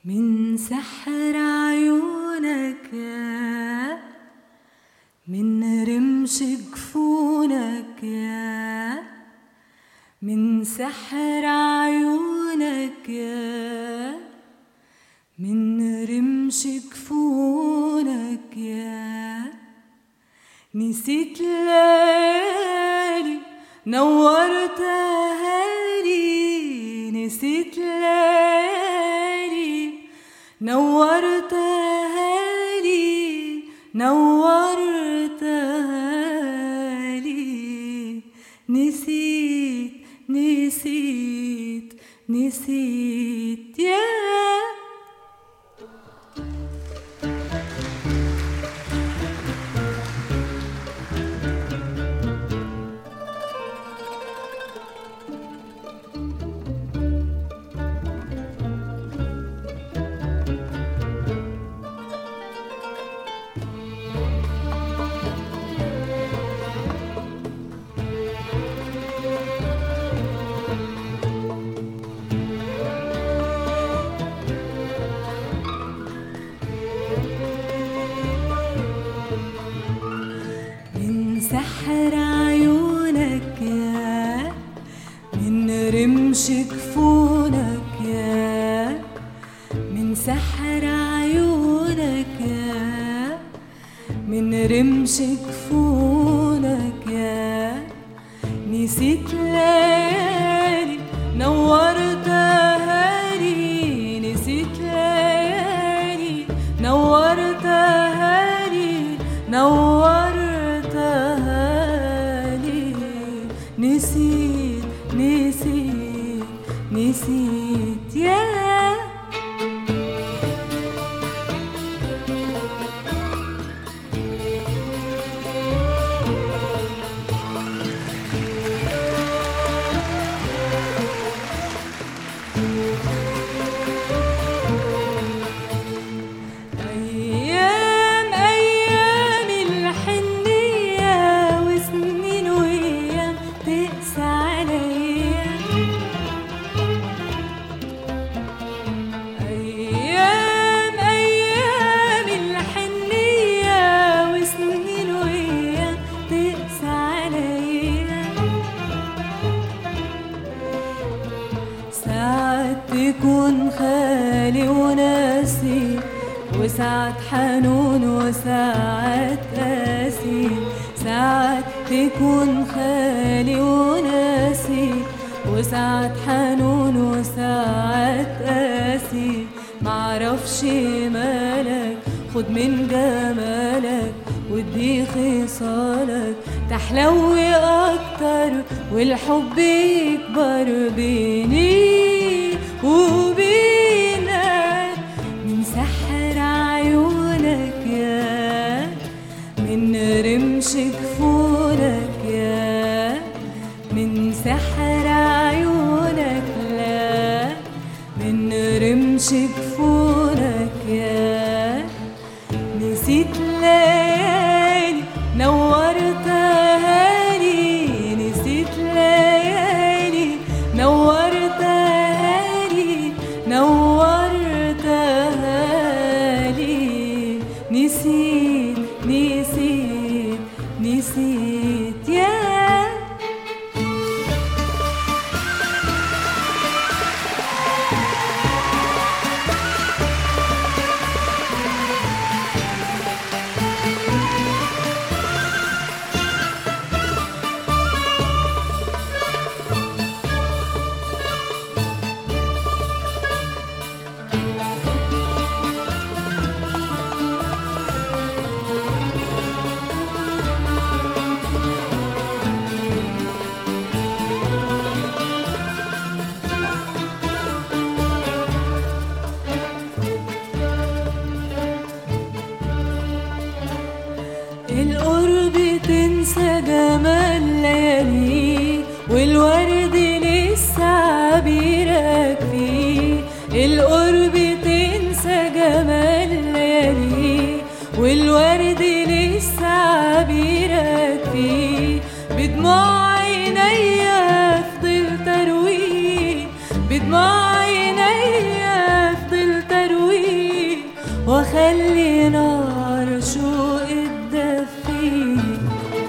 من سحر عيونك، من رمش جفونك، من سحر عيونك، من رمش جفونك، نسيت ليالي نورتها لي، نسيت ليالي نورتها لي، نورتها لي، نسيت نسيت نسيت يا سحر عيونك، من رمش جفونك، من سحر عيونك، من رمش جفونك، نسيت ليالي نورتها لي، نسيت ليالي نورتها لي، نورتها لي، نسيت نسيت نسيت يا تكون خالي وناسي، وساعات حنون وساعات قاسي، ساعات تكون خالي وناسي، وساعات حنون وساعات قاسي، معرفش مالك خد من جمالك ودي خصالك تحلوي اكتر والحب يكبر بيني وبينك. من سحر عيونك، من رمش جفونك، من سحر عيونك، لا من رمش جفونك، نسيت ليالي نورتها لي، نسيت ليالي نورتها لي، نورتها لي، نسيت نسيت نسيت يا القرب تنسى جمال ليالي، والورد لسه عبيرك فيه، القرب تنسى جمال ليالي، والورد لسه عبيرك فيه، بدموع عينيا فضلت ارويه، بدموع عينيا فضلت ارويه، واخلي نار شوق تدفيك.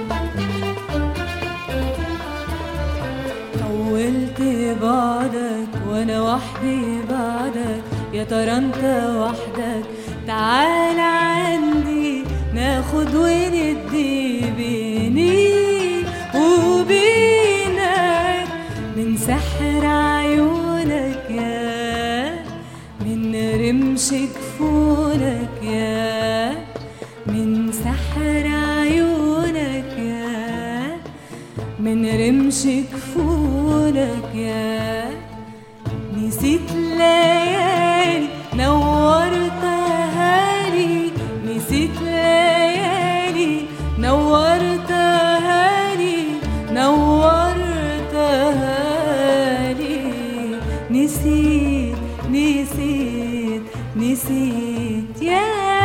طولت بعدك وانا وحدي بعدك، يا ترى انت وحدك؟ تعال عندي ناخد وندي بيني وبينك، من سحر عيونك يا من رمش جفونك يا من سحر عيونك يا من رمش جفونك يا. نسيت ليالي نورتها لي، نسيت ليالي نورتها لي، نورتها لي. نسيت نسيت نسيت يا